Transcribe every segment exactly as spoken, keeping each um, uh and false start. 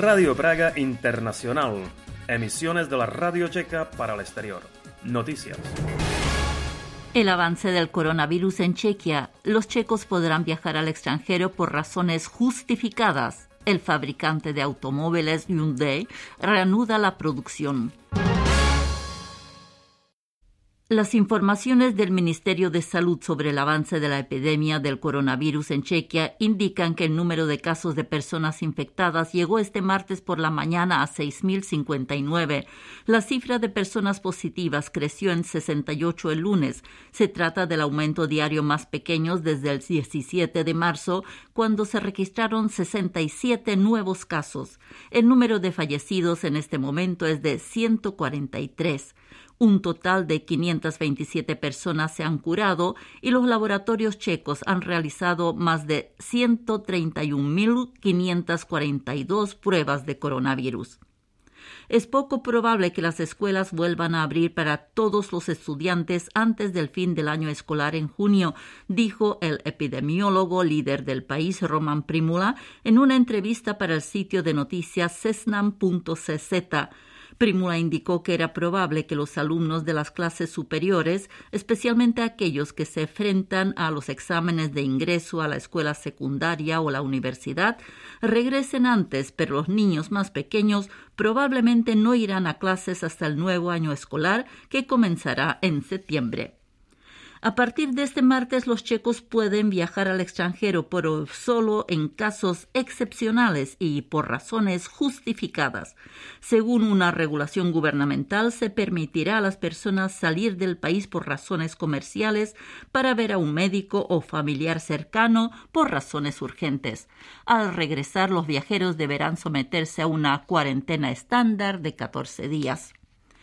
Radio Praga Internacional, emisiones de la Radio Checa para el exterior. Noticias. El avance del coronavirus en Chequia. Los checos podrán viajar al extranjero por razones justificadas. El fabricante de automóviles Hyundai reanuda la producción. Las informaciones del Ministerio de Salud sobre el avance de la epidemia del coronavirus en Chequia indican que el número de casos de personas infectadas llegó este martes por la mañana a seis mil cincuenta y nueve. La cifra de personas positivas creció en sesenta y ocho el lunes. Se trata del aumento diario más pequeño desde el diecisiete de marzo, cuando se registraron sesenta y siete nuevos casos. El número de fallecidos en este momento es de ciento cuarenta y tres. Un total de quinientas veintisiete personas se han curado y los laboratorios checos han realizado más de ciento treinta y un mil quinientas cuarenta y dos pruebas de coronavirus. Es poco probable que las escuelas vuelvan a abrir para todos los estudiantes antes del fin del año escolar en junio, dijo el epidemiólogo líder del país, Roman Primula, en una entrevista para el sitio de noticias cesnam punto ce zeta. Primula indicó que era probable que los alumnos de las clases superiores, especialmente aquellos que se enfrentan a los exámenes de ingreso a la escuela secundaria o la universidad, regresen antes, pero los niños más pequeños probablemente no irán a clases hasta el nuevo año escolar, que comenzará en septiembre. A partir de este martes, los checos pueden viajar al extranjero, pero solo en casos excepcionales y por razones justificadas. Según una regulación gubernamental, se permitirá a las personas salir del país por razones comerciales, para ver a un médico o familiar cercano por razones urgentes. Al regresar, los viajeros deberán someterse a una cuarentena estándar de catorce días.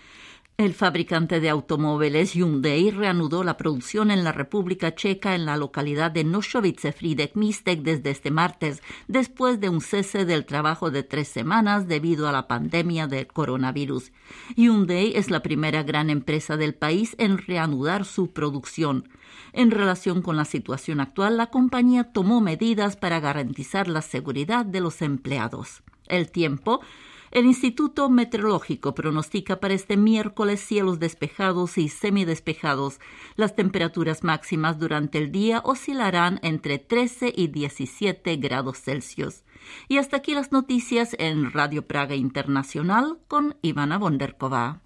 El fabricante de automóviles Hyundai reanudó la producción en la República Checa en la localidad de Nošovice Frýdek Místek desde este martes, después de un cese del trabajo de tres semanas debido a la pandemia del coronavirus. Hyundai es la primera gran empresa del país en reanudar su producción. En relación con la situación actual, la compañía tomó medidas para garantizar la seguridad de los empleados. El tiempo. El Instituto Meteorológico pronostica para este miércoles cielos despejados y semidespejados. Las temperaturas máximas durante el día oscilarán entre trece y diecisiete grados Celsius. Y hasta aquí las noticias en Radio Praga Internacional con Ivana Bonderková.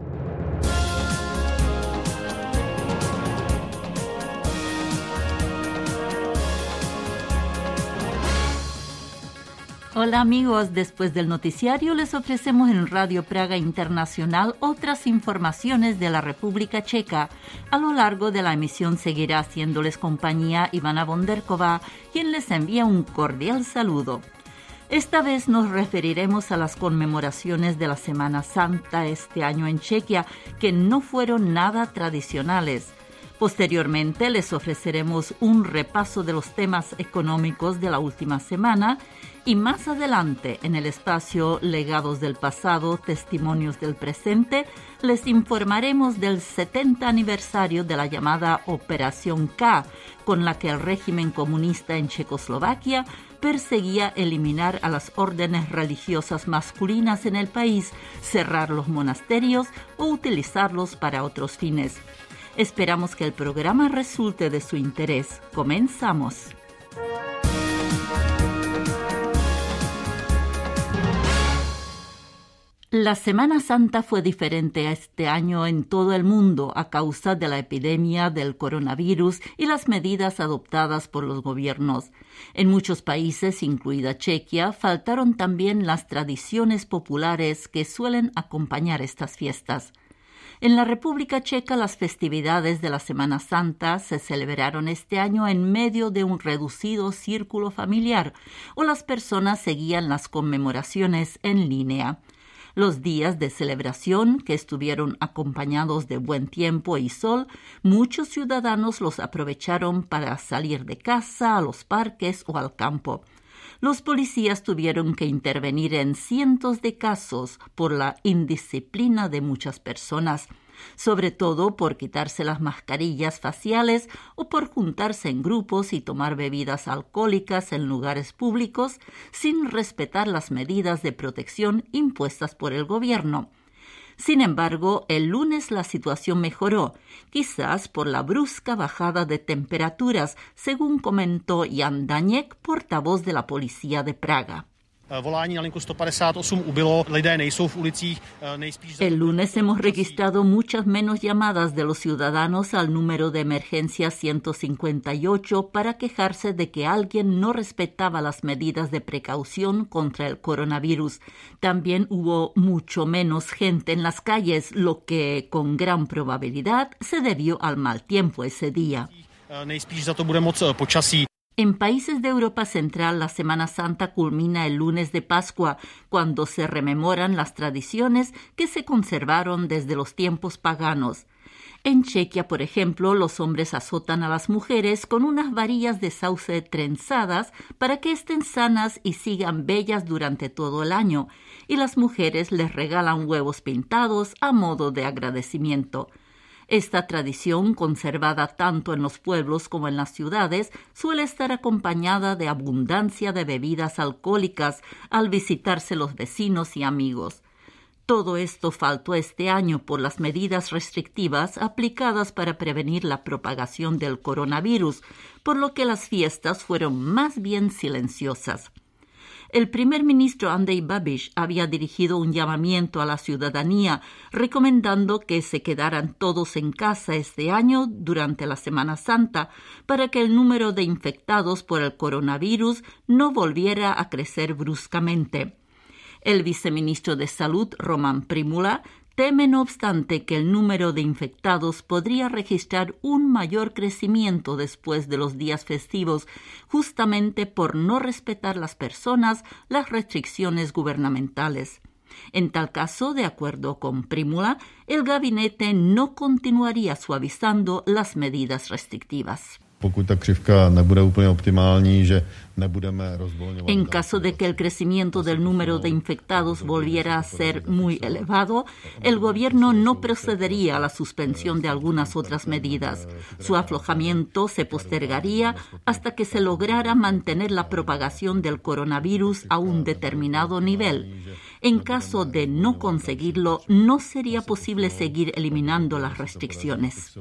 Hola amigos, después del noticiario les ofrecemos en Radio Praga Internacional otras informaciones de la República Checa. A lo largo de la emisión seguirá haciéndoles compañía Ivana Bonderková, quien les envía un cordial saludo. Esta vez nos referiremos a las conmemoraciones de la Semana Santa este año en Chequia, que no fueron nada tradicionales. Posteriormente les ofreceremos un repaso de los temas económicos de la última semana y más adelante, en el espacio Legados del Pasado, Testimonios del Presente, les informaremos del setenta aniversario de la llamada Operación K, con la que el régimen comunista en Checoslovaquia perseguía eliminar a las órdenes religiosas masculinas en el país, cerrar los monasterios o utilizarlos para otros fines. Esperamos que el programa resulte de su interés. Comenzamos. La Semana Santa fue diferente este año en todo el mundo a causa de la epidemia del coronavirus y las medidas adoptadas por los gobiernos. En muchos países, incluida Chequia, faltaron también las tradiciones populares que suelen acompañar estas fiestas. En la República Checa, las festividades de la Semana Santa se celebraron este año en medio de un reducido círculo familiar, o las personas seguían las conmemoraciones en línea. Los días de celebración, que estuvieron acompañados de buen tiempo y sol, muchos ciudadanos los aprovecharon para salir de casa, a los parques o al campo. Los policías tuvieron que intervenir en cientos de casos por la indisciplina de muchas personas. sobre todo por quitarse las mascarillas faciales o por juntarse en grupos y tomar bebidas alcohólicas en lugares públicos sin respetar las medidas de protección impuestas por el gobierno. Sin embargo, el lunes la situación mejoró, quizás por la brusca bajada de temperaturas, según comentó Jan Daněk, portavoz de la policía de Praga. El lunes hemos registrado muchas menos llamadas de los ciudadanos al número de emergencia ciento cincuenta y ocho para quejarse de que alguien no respetaba las medidas de precaución contra el coronavirus. También hubo mucho menos gente en las calles, lo que con gran probabilidad se debió al mal tiempo ese día. En países de Europa Central, la Semana Santa culmina el lunes de Pascua, cuando se rememoran las tradiciones que se conservaron desde los tiempos paganos. En Chequia, por ejemplo, los hombres azotan a las mujeres con unas varillas de sauce trenzadas para que estén sanas y sigan bellas durante todo el año, y las mujeres les regalan huevos pintados a modo de agradecimiento. Esta tradición, conservada tanto en los pueblos como en las ciudades, suele estar acompañada de abundancia de bebidas alcohólicas al visitarse los vecinos y amigos. Todo esto faltó este año por las medidas restrictivas aplicadas para prevenir la propagación del coronavirus, por lo que las fiestas fueron más bien silenciosas. El primer ministro Andrej Babiš había dirigido un llamamiento a la ciudadanía recomendando que se quedaran todos en casa este año durante la Semana Santa para que el número de infectados por el coronavirus no volviera a crecer bruscamente. El viceministro de Salud, Roman Primula, teme, no obstante, que el número de infectados podría registrar un mayor crecimiento después de los días festivos, justamente por no respetar las personas las restricciones gubernamentales. En tal caso, de acuerdo con Primula, el gabinete no continuaría suavizando las medidas restrictivas. En caso de que el crecimiento del número de infectados volviera a ser muy elevado, el gobierno no procedería a la suspensión de algunas otras medidas. Su aflojamiento se postergaría hasta que se lograra mantener la propagación del coronavirus a un determinado nivel. En caso de no conseguirlo, no sería posible seguir eliminando las restricciones.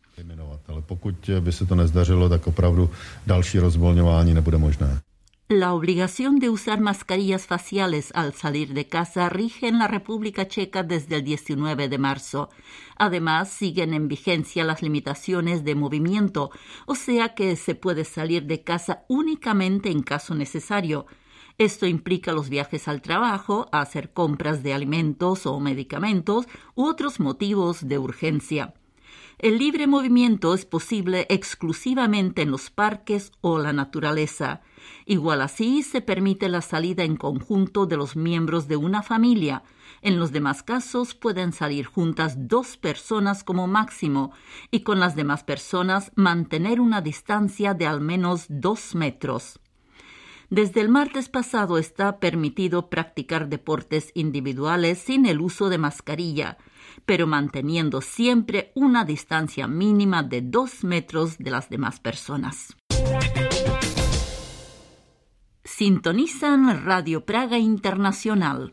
La obligación de usar mascarillas faciales al salir de casa rige en la República Checa desde el diecinueve de marzo. Además, siguen en vigencia las limitaciones de movimiento, o sea que se puede salir de casa únicamente en caso necesario. Esto implica los viajes al trabajo, a hacer compras de alimentos o medicamentos u otros motivos de urgencia. El libre movimiento es posible exclusivamente en los parques o la naturaleza. Igual así, se permite la salida en conjunto de los miembros de una familia. En los demás casos pueden salir juntas dos personas como máximo y con las demás personas mantener una distancia de al menos dos metros. Desde el martes pasado está permitido practicar deportes individuales sin el uso de mascarilla, pero manteniendo siempre una distancia mínima de dos metros de las demás personas. Sintonizan Radio Praga Internacional.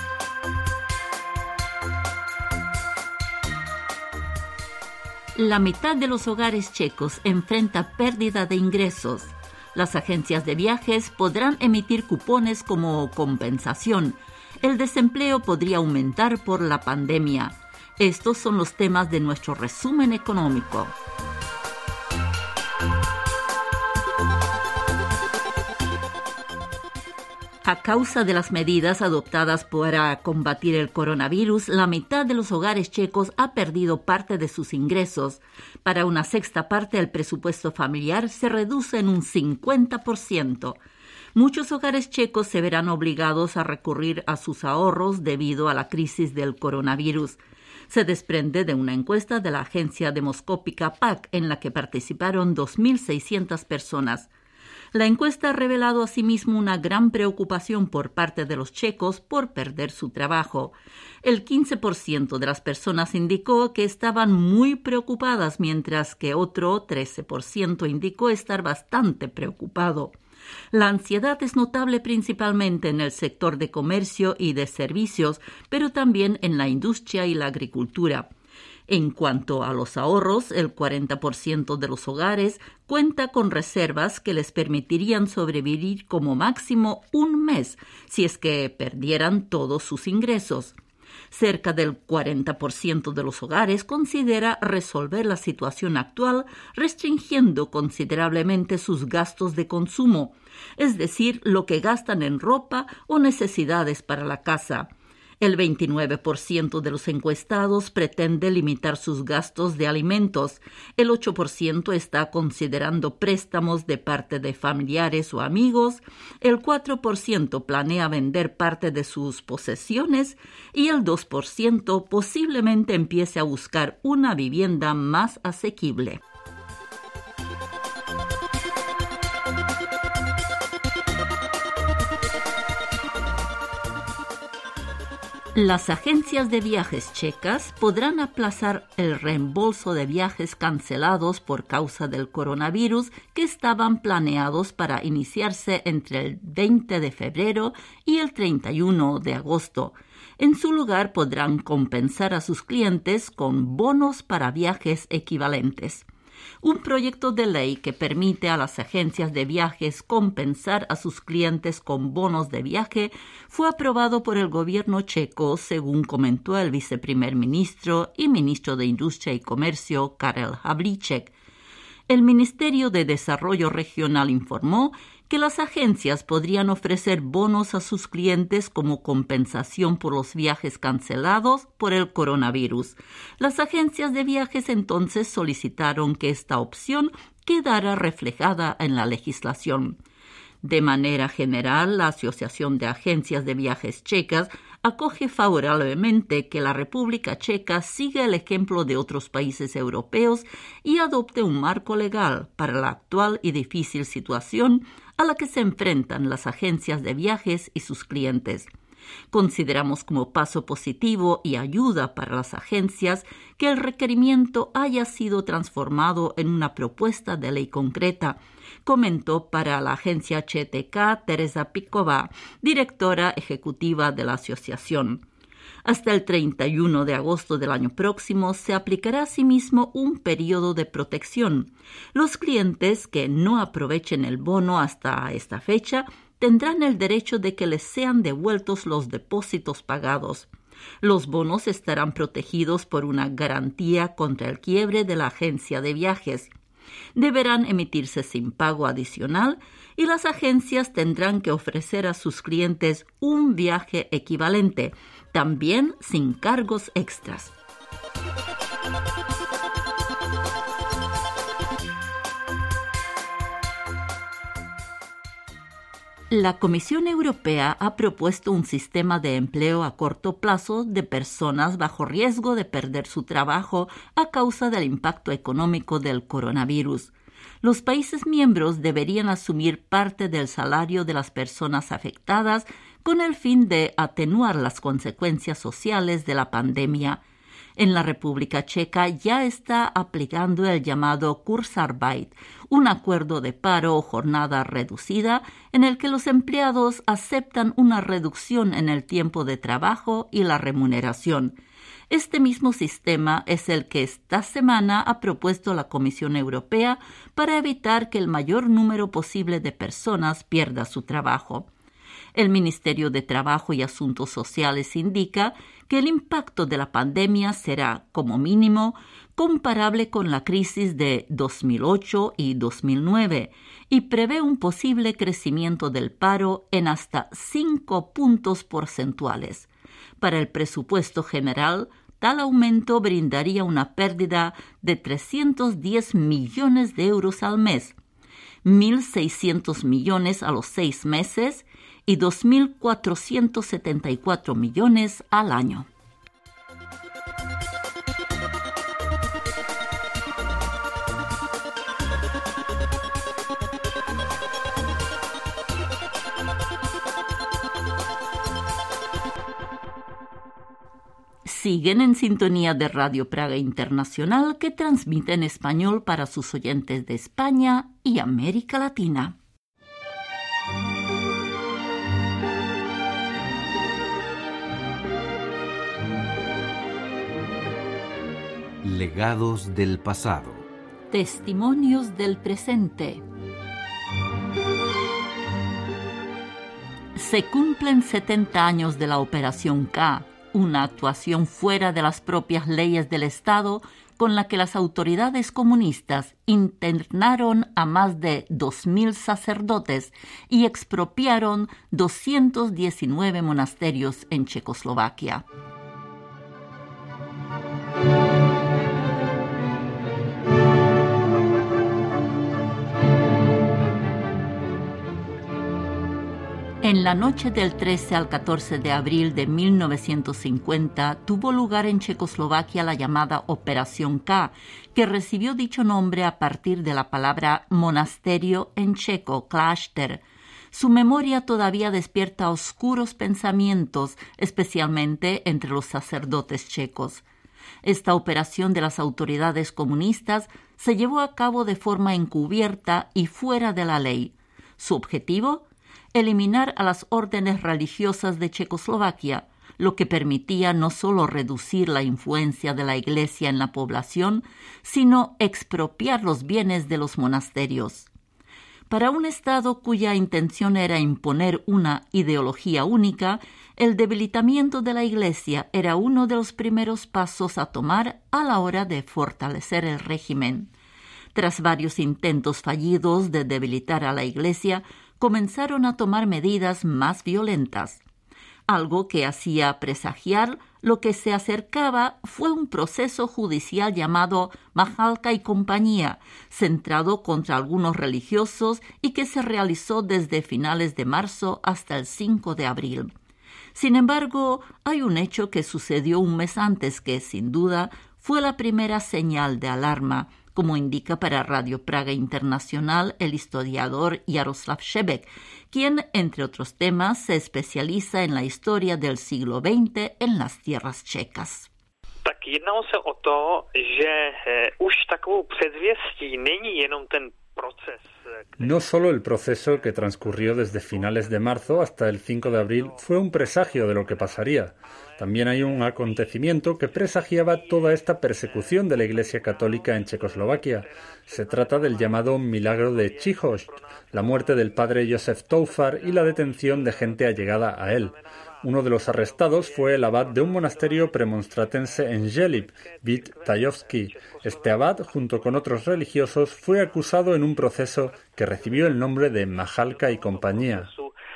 La mitad de los hogares checos enfrenta pérdida de ingresos. Las agencias de viajes podrán emitir cupones como compensación. El desempleo podría aumentar por la pandemia. Estos son los temas de nuestro resumen económico. A causa de las medidas adoptadas para combatir el coronavirus, la mitad de los hogares checos ha perdido parte de sus ingresos. Para una sexta parte, el presupuesto familiar se reduce en un cincuenta por ciento. Muchos hogares checos se verán obligados a recurrir a sus ahorros debido a la crisis del coronavirus. Se desprende de una encuesta de la agencia demoscópica P A C en la que participaron dos mil seiscientas personas. La encuesta ha revelado asimismo una gran preocupación por parte de los checos por perder su trabajo. El quince por ciento de las personas indicó que estaban muy preocupadas, mientras que otro trece por ciento indicó estar bastante preocupado. La ansiedad es notable principalmente en el sector de comercio y de servicios, pero también en la industria y la agricultura. En cuanto a los ahorros, el cuarenta por ciento de los hogares cuenta con reservas que les permitirían sobrevivir como máximo un mes si es que perdieran todos sus ingresos. Cerca del cuarenta por ciento de los hogares considera resolver la situación actual restringiendo considerablemente sus gastos de consumo, es decir, lo que gastan en ropa o necesidades para la casa. El veintinueve por ciento de los encuestados pretende limitar sus gastos de alimentos. El ocho por ciento está considerando préstamos de parte de familiares o amigos. El cuatro por ciento planea vender parte de sus posesiones y el dos por ciento posiblemente empiece a buscar una vivienda más asequible. Las agencias de viajes checas podrán aplazar el reembolso de viajes cancelados por causa del coronavirus que estaban planeados para iniciarse entre el veinte de febrero y el treinta y uno de agosto. En su lugar podrán compensar a sus clientes con bonos para viajes equivalentes. Un proyecto de ley que permite a las agencias de viajes compensar a sus clientes con bonos de viaje fue aprobado por el gobierno checo, según comentó el viceprimer ministro y ministro de Industria y Comercio, Karel Havlíček. El Ministerio de Desarrollo Regional informó que las agencias podrían ofrecer bonos a sus clientes como compensación por los viajes cancelados por el coronavirus. Las agencias de viajes entonces solicitaron que esta opción quedara reflejada en la legislación. De manera general, la Asociación de Agencias de Viajes Checas acoge favorablemente que la República Checa siga el ejemplo de otros países europeos y adopte un marco legal para la actual y difícil situación a la que se enfrentan las agencias de viajes y sus clientes. Consideramos como paso positivo y ayuda para las agencias que el requerimiento haya sido transformado en una propuesta de ley concreta, comentó para la agencia H T K Teresa Pikova, directora ejecutiva de la asociación. Hasta el treinta y uno de agosto del año próximo se aplicará asimismo un periodo de protección. Los clientes que no aprovechen el bono hasta esta fecha tendrán el derecho de que les sean devueltos los depósitos pagados. Los bonos estarán protegidos por una garantía contra el quiebre de la agencia de viajes. Deberán emitirse sin pago adicional y las agencias tendrán que ofrecer a sus clientes un viaje equivalente, también sin cargos extras. La Comisión Europea ha propuesto un sistema de empleo a corto plazo de personas bajo riesgo de perder su trabajo a causa del impacto económico del coronavirus. Los países miembros deberían asumir parte del salario de las personas afectadas con el fin de atenuar las consecuencias sociales de la pandemia. En la República Checa ya está aplicando el llamado Kurzarbeit, un acuerdo de paro o jornada reducida en el que los empleados aceptan una reducción en el tiempo de trabajo y la remuneración. Este mismo sistema es el que esta semana ha propuesto la Comisión Europea para evitar que el mayor número posible de personas pierda su trabajo. El Ministerio de Trabajo y Asuntos Sociales indica que el impacto de la pandemia será, como mínimo, comparable con la crisis de dos mil ocho y dos mil nueve y prevé un posible crecimiento del paro en hasta cinco puntos porcentuales. Para el presupuesto general, tal aumento brindaría una pérdida de trescientos diez millones de euros al mes, mil seiscientos millones a los seis meses y dos mil cuatrocientos setenta y cuatro millones al año. Siguen en sintonía de Radio Praga Internacional, que transmite en español para sus oyentes de España y América Latina. Legados del pasado. Testimonios del presente. Se cumplen setenta años de la Operación K, una actuación fuera de las propias leyes del Estado con la que las autoridades comunistas internaron a más de dos mil sacerdotes y expropiaron doscientos diecinueve monasterios en Checoslovaquia. En la noche del trece al catorce de abril de mil novecientos cincuenta tuvo lugar en Checoslovaquia la llamada Operación K, que recibió dicho nombre a partir de la palabra monasterio en checo, klášter. Su memoria todavía despierta oscuros pensamientos, especialmente entre los sacerdotes checos. Esta operación de las autoridades comunistas se llevó a cabo de forma encubierta y fuera de la ley. Su objetivo: eliminar a las órdenes religiosas de Checoslovaquia, lo que permitía no solo reducir la influencia de la Iglesia en la población, sino expropiar los bienes de los monasterios. Para un Estado cuya intención era imponer una ideología única, el debilitamiento de la Iglesia era uno de los primeros pasos a tomar a la hora de fortalecer el régimen. Tras varios intentos fallidos de debilitar a la Iglesia, comenzaron a tomar medidas más violentas. Algo que hacía presagiar lo que se acercaba fue un proceso judicial llamado Mahalka y compañía, centrado contra algunos religiosos y que se realizó desde finales de marzo hasta el cinco de abril. Sin embargo, hay un hecho que sucedió un mes antes que, sin duda, fue la primera señal de alarma, como indica para Radio Praga Internacional el historiador Jaroslav Šebek, quien, entre otros temas, se especializa en la historia del siglo veinte en las tierras checas. Tak jednalo se o to, že už takovou předzvěstí není jenom ten proces. No solo el proceso que transcurrió desde finales de marzo hasta el cinco de abril fue un presagio de lo que pasaría. También hay un acontecimiento que presagiaba toda esta persecución de la Iglesia Católica en Checoslovaquia. Se trata del llamado Milagro de Chichos, la muerte del padre Josef Toufar y la detención de gente allegada a él. Uno de los arrestados fue el abad de un monasterio premonstratense en Želib, Vít Tajovský. Este abad, junto con otros religiosos, fue acusado en un proceso que recibió el nombre de Mahalka y compañía.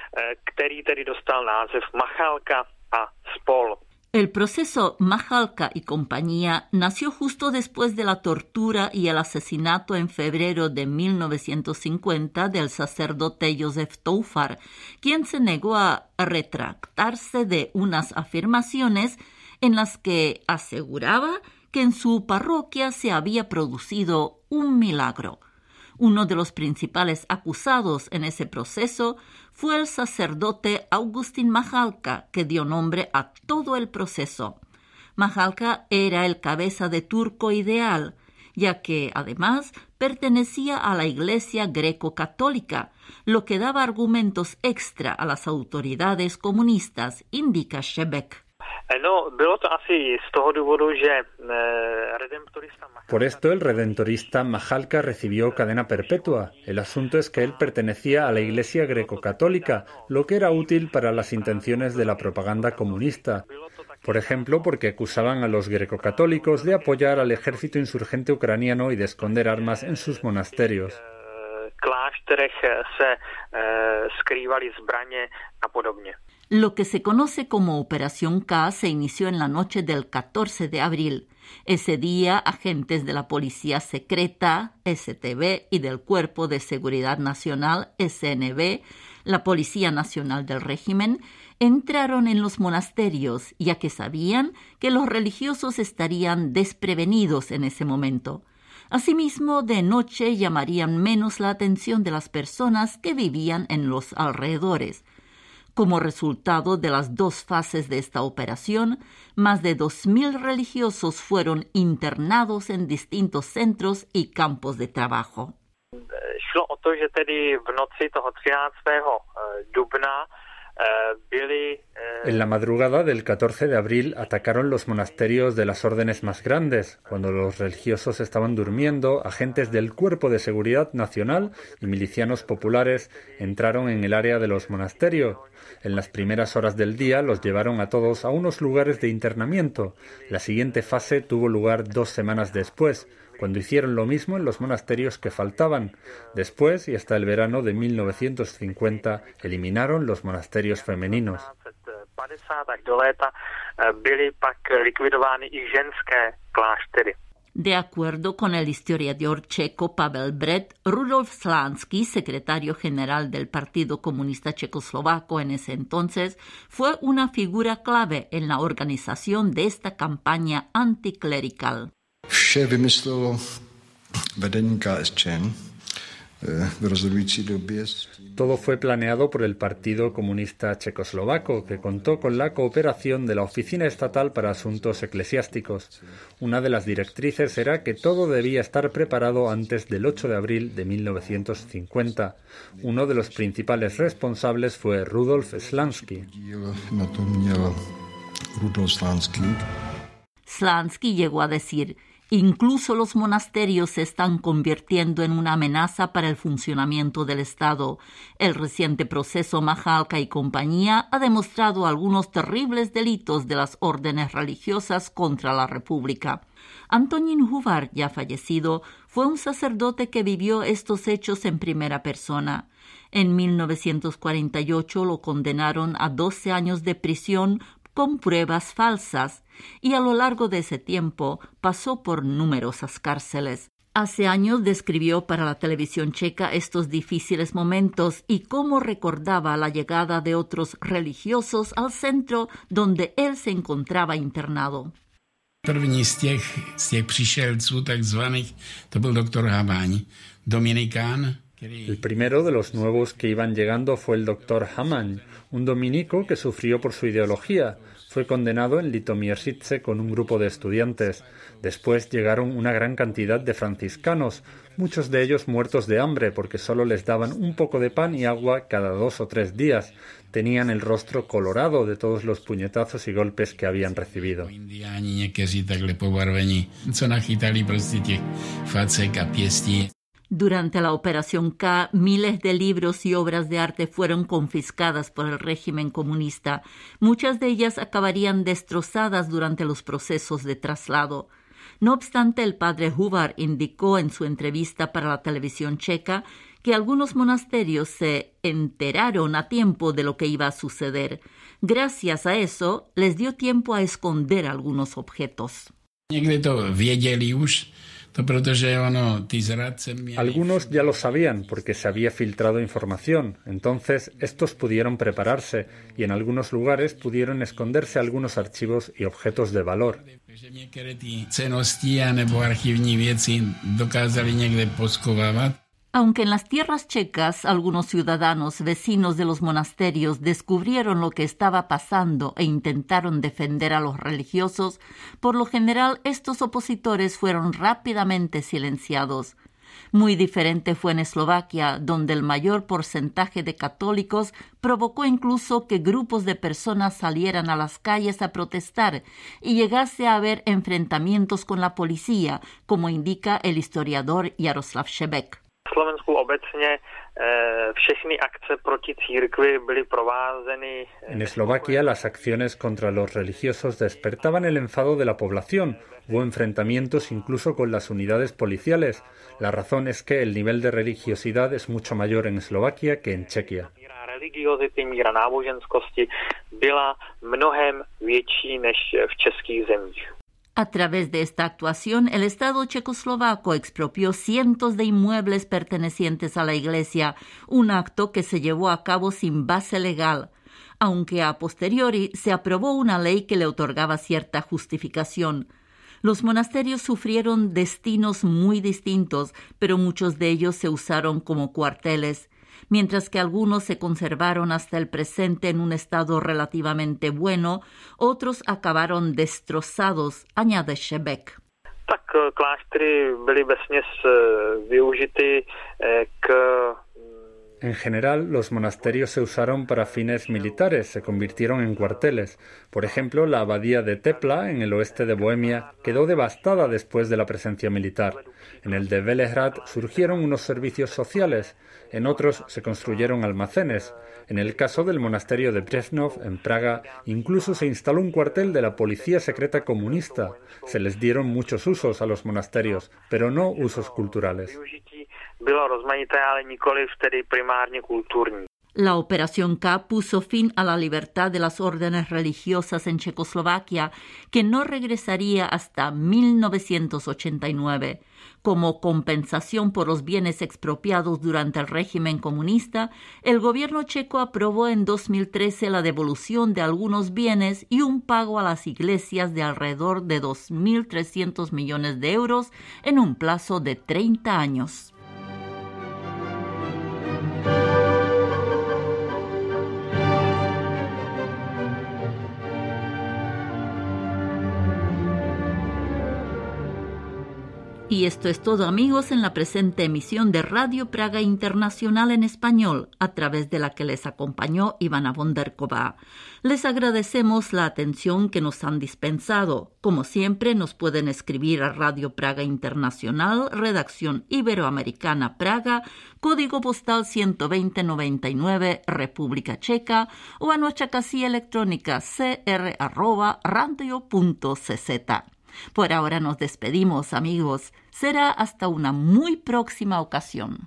El proceso Mahalka y compañía nació justo después de la tortura y el asesinato en febrero de mil novecientos cincuenta del sacerdote Josef Toufar, quien se negó a retractarse de unas afirmaciones en las que aseguraba que en su parroquia se había producido un milagro. Uno de los principales acusados en ese proceso fue el sacerdote Augustin Mahalka, que dio nombre a todo el proceso. Mahalka era el cabeza de turco ideal, ya que, además, pertenecía a la Iglesia greco-católica, lo que daba argumentos extra a las autoridades comunistas, indica Šebek. Por esto el redentorista Mahalka recibió cadena perpetua. El asunto es que él pertenecía a la Iglesia greco-católica, lo que era útil para las intenciones de la propaganda comunista. Por ejemplo, porque acusaban a los greco-católicos de apoyar al ejército insurgente ucraniano y de esconder armas en sus monasterios. Lo que se conoce como Operación K se inició en la noche del catorce de abril. Ese día, agentes de la Policía Secreta, S T B, y del Cuerpo de Seguridad Nacional, S N B, la Policía Nacional del régimen, entraron en los monasterios, ya que sabían que los religiosos estarían desprevenidos en ese momento. Asimismo, de noche llamarían menos la atención de las personas que vivían en los alrededores. Como resultado de las dos fases de esta operación, más de dos mil religiosos fueron internados en distintos centros y campos de trabajo. Šlo o to, že tedy v noci toho třináctého dubna byli. En la madrugada del catorce de abril atacaron los monasterios de las órdenes más grandes. Cuando los religiosos estaban durmiendo, agentes del Cuerpo de Seguridad Nacional y milicianos populares entraron en el área de los monasterios. En las primeras horas del día los llevaron a todos a unos lugares de internamiento. La siguiente fase tuvo lugar dos semanas después, cuando hicieron lo mismo en los monasterios que faltaban. Después, y hasta el verano de mil novecientos cincuenta, eliminaron los monasterios femeninos. De acuerdo con el historiador checo Pavel Bret, Rudolf Slansky, secretario general del Partido Comunista Checoslovaco en ese entonces, fue una figura clave en la organización de esta campaña anticlerical. Vše vymyslelo vedení K S Č v rozhodující době. Todo fue planeado por el Partido Comunista Checoslovaco, que contó con la cooperación de la Oficina Estatal para Asuntos Eclesiásticos. Una de las directrices era que todo debía estar preparado antes del ocho de abril de mil novecientos cincuenta. Uno de los principales responsables fue Rudolf Slansky. Slansky llegó a decir: incluso los monasterios se están convirtiendo en una amenaza para el funcionamiento del Estado. El reciente proceso Majalca y compañía ha demostrado algunos terribles delitos de las órdenes religiosas contra la República. Antonín Huvar, ya fallecido, fue un sacerdote que vivió estos hechos en primera persona. En mil novecientos cuarenta y ocho lo condenaron a doce años de prisión con pruebas falsas, y a lo largo de ese tiempo pasó por numerosas cárceles. Hace años describió para la televisión checa estos difíciles momentos y cómo recordaba la llegada de otros religiosos al centro donde él se encontraba internado. První z těch, z těch přišelců takzvaných, to byl doktor Hamáň, dominikán. El primero de los nuevos que iban llegando fue el doctor Hamann, un dominico que sufrió por su ideología. Fue condenado en Litomierzyce con un grupo de estudiantes. Después llegaron una gran cantidad de franciscanos, muchos de ellos muertos de hambre porque solo les daban un poco de pan y agua cada dos o tres días. Tenían el rostro colorado de todos los puñetazos y golpes que habían recibido. Durante la Operación K, miles de libros y obras de arte fueron confiscadas por el régimen comunista. Muchas de ellas acabarían destrozadas durante los procesos de traslado. No obstante, el padre Huvar indicó en su entrevista para la televisión checa que algunos monasterios se enteraron a tiempo de lo que iba a suceder. Gracias a eso, les dio tiempo a esconder algunos objetos. Algunos ya lo sabían porque se había filtrado información. Entonces, estos pudieron prepararse y en algunos lugares pudieron esconderse algunos archivos y objetos de valor. Aunque en las tierras checas algunos ciudadanos vecinos de los monasterios descubrieron lo que estaba pasando e intentaron defender a los religiosos, por lo general estos opositores fueron rápidamente silenciados. Muy diferente fue en Eslovaquia, donde el mayor porcentaje de católicos provocó incluso que grupos de personas salieran a las calles a protestar y llegase a haber enfrentamientos con la policía, como indica el historiador Jaroslav Šebek. En Eslovaquia, las acciones contra los religiosos despertaban el enfado de la población. Hubo enfrentamientos incluso con las unidades policiales. La razón es que el nivel de religiosidad es mucho mayor en Eslovaquia que en Chequia. A través de esta actuación, el Estado checoslovaco expropió cientos de inmuebles pertenecientes a la Iglesia, un acto que se llevó a cabo sin base legal, aunque a posteriori se aprobó una ley que le otorgaba cierta justificación. Los monasterios sufrieron destinos muy distintos, pero muchos de ellos se usaron como cuarteles. Mientras que algunos se conservaron hasta el presente en un estado relativamente bueno, otros acabaron destrozados, añade Šebek. Tak kláštery byly vesměs využity k... En general, los monasterios se usaron para fines militares, se convirtieron en cuarteles. Por ejemplo, la abadía de Tepla, en el oeste de Bohemia, quedó devastada después de la presencia militar. En el de Velehrad surgieron unos servicios sociales, en otros se construyeron almacenes. En el caso del monasterio de Břevnov, en Praga, incluso se instaló un cuartel de la policía secreta comunista. Se les dieron muchos usos a los monasterios, pero no usos culturales. La Operación K puso fin a la libertad de las órdenes religiosas en Checoslovaquia, que no regresaría hasta mil novecientos ochenta y nueve. Como compensación por los bienes expropiados durante el régimen comunista, el gobierno checo aprobó en dos mil trece la devolución de algunos bienes y un pago a las iglesias de alrededor de dos mil trescientos millones de euros en un plazo de treinta años. Y esto es todo, amigos, en la presente emisión de Radio Praga Internacional en español, a través de la que les acompañó Ivana Bondarkova. Les agradecemos la atención que nos han dispensado. Como siempre, nos pueden escribir a Radio Praga Internacional, redacción Iberoamericana Praga, código postal ciento veinte noventa y nueve, República Checa, o a nuestra casilla electrónica c r arroba radio punto c z. Por ahora nos despedimos, amigos. Será hasta una muy próxima ocasión.